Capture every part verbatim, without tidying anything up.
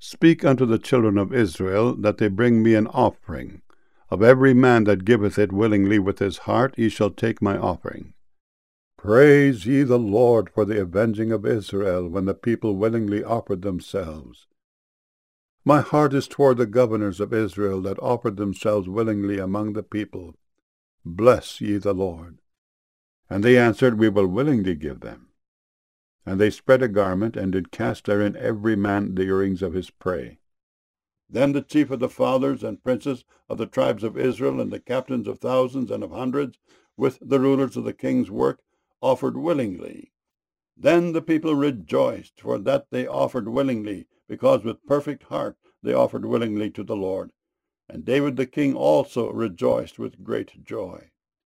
Speak unto the children of Israel, that they bring me an offering. Of every man that giveth it willingly with his heart, ye shall take my offering. Praise ye the Lord for the avenging of Israel, when the people willingly offered themselves. My heart is toward the governors of Israel, that offered themselves willingly among the people. Bless ye the Lord. And they answered, We will willingly give them. And they spread a garment, and did cast therein every man the earrings of his prey. Then the chief of the fathers and princes of the tribes of Israel, and the captains of thousands and of hundreds, with the rulers of the king's work, offered willingly. Then the people rejoiced, for that they offered willingly, because with perfect heart they offered willingly to the Lord. And David the king also rejoiced with great joy.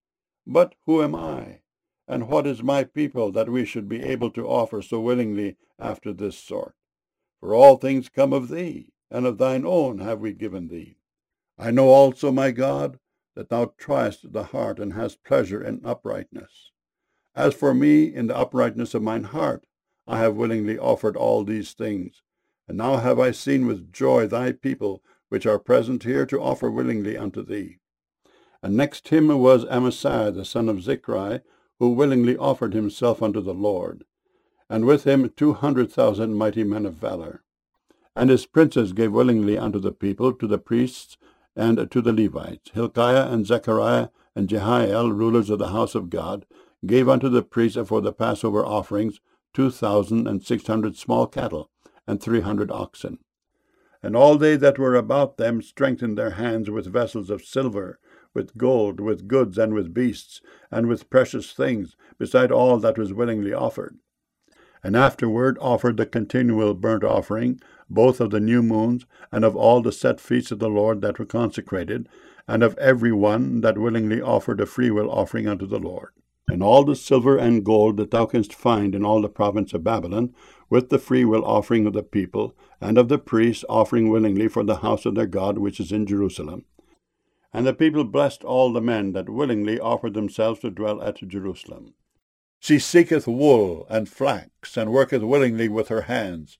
But who am I, and what is my people, that we should be able to offer so willingly after this sort? For all things come of thee, and of thine own have we given thee. I know also, my God, that thou triest the heart, and hast pleasure in uprightness. As for me, in the uprightness of mine heart, I have willingly offered all these things. And now have I seen with joy thy people, which are present here, to offer willingly unto thee. And next him was Amasai the son of Zichri, who willingly offered himself unto the Lord, and with him two hundred thousand mighty men of valor. And his princes gave willingly unto the people, to the priests, and to the Levites. Hilkiah and Zechariah and Jehiel, rulers of the house of God, gave unto the priests for the Passover offerings two thousand and six hundred small cattle, and three hundred oxen. And all they that were about them strengthened their hands with vessels of silver, with gold, with goods, and with beasts, and with precious things, beside all that was willingly offered. And afterward offered the continual burnt offering, both of the new moons, and of all the set feasts of the Lord that were consecrated, and of every one that willingly offered a freewill offering unto the Lord. And all the silver and gold that thou canst find in all the province of Babylon, with the freewill offering of the people, and of the priests offering willingly for the house of their God which is in Jerusalem. And the people blessed all the men that willingly offered themselves to dwell at Jerusalem. She seeketh wool and flax, and worketh willingly with her hands.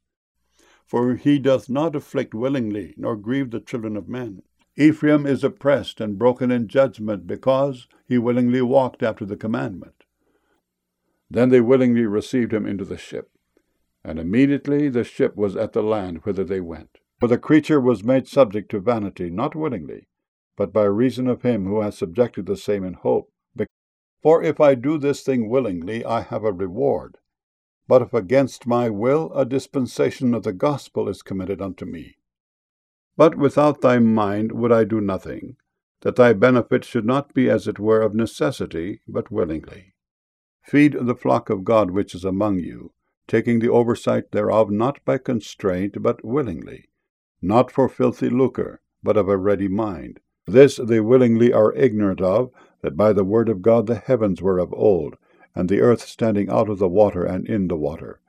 For he doth not afflict willingly, nor grieve the children of men. Ephraim is oppressed and broken in judgment, because he willingly walked after the commandment. Then they willingly received him into the ship, and immediately the ship was at the land whither they went. For the creature was made subject to vanity, not willingly, but by reason of him who has subjected the same in hope. For if I do this thing willingly, I have a reward. But if against my will, a dispensation of the gospel is committed unto me. But without thy mind would I do nothing, that thy benefit should not be as it were of necessity, but willingly. Feed the flock of God which is among you, taking the oversight thereof not by constraint, but willingly, not for filthy lucre, but of a ready mind. This they willingly are ignorant of, that by the word of God the heavens were of old, and the earth standing out of the water and in the water,